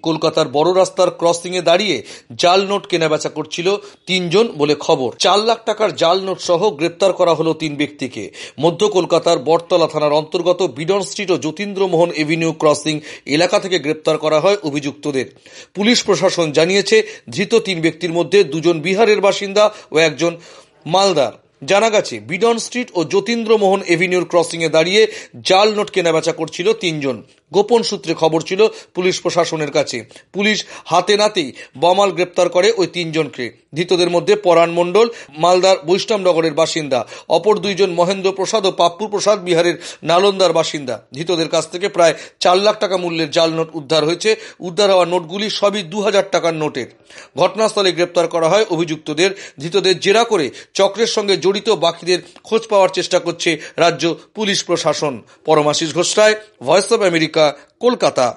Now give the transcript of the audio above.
কলকাতার বড় রাস্তার ক্রসিংয়ে দাঁড়িয়ে জাল নোট কেনাবেচা করছিল তিনজন বলে খবর। 4 লাখ টাকার জাল নোট সহ গ্রেপ্তার করা হলো 3 ব্যক্তিকে। মধ্য কলকাতার বটতলা থানার অন্তর্গত বিডন স্ট্রিট ও যতীন্দ্রমোহন এভিনিউ ক্রসিং এলাকা থেকে গ্রেপ্তার করা হয় অভিযুক্তদের। পুলিশ প্রশাসন জানিয়েছে, ধৃত 3 ব্যক্তির মধ্যে 2 জন বিহারের বাসিন্দা ও 1 জন মালদার। জানা গেছে, বিডন স্ট্রিট ও যতীন্দ্রমোহন এভিনিউর ক্রসিংয়ে দাঁড়িয়ে জাল নোট কেনাবেচা করছিল 3 জন। গোপন সূত্রে খবর ছিল পুলিশ প্রশাসনের কাছে। পুলিশ হাতে নাতেই বমাল গ্রেপ্তার করে ওই 3 জনকে। ধৃতদের মধ্যে পরাণ মণ্ডল মালদার বৈষ্ণবনগরের বাসিন্দা, অপর 2 জন মহেন্দ্র প্রসাদ ও পাপ্পু প্রসাদ বিহারের নালন্দার বাসিন্দা। ধৃতদের কাছ থেকে প্রায় 4 লাখ টাকা মূল্যের জাল নোট উদ্ধার হয়েছে। উদ্ধার হওয়া নোটগুলি সবই 2000 টাকার নোটের। ঘটনাস্থলে গ্রেপ্তার করা হয় অভিযুক্তদের। ধৃতদের জেরা করে চক্রের সঙ্গে জড়িত বাকিদের খোঁজ পাওয়ার চেষ্টা করছে রাজ্য পুলিশ প্রশাসন। Paramashis Ghosh Roy, Voice of America, Kolkata.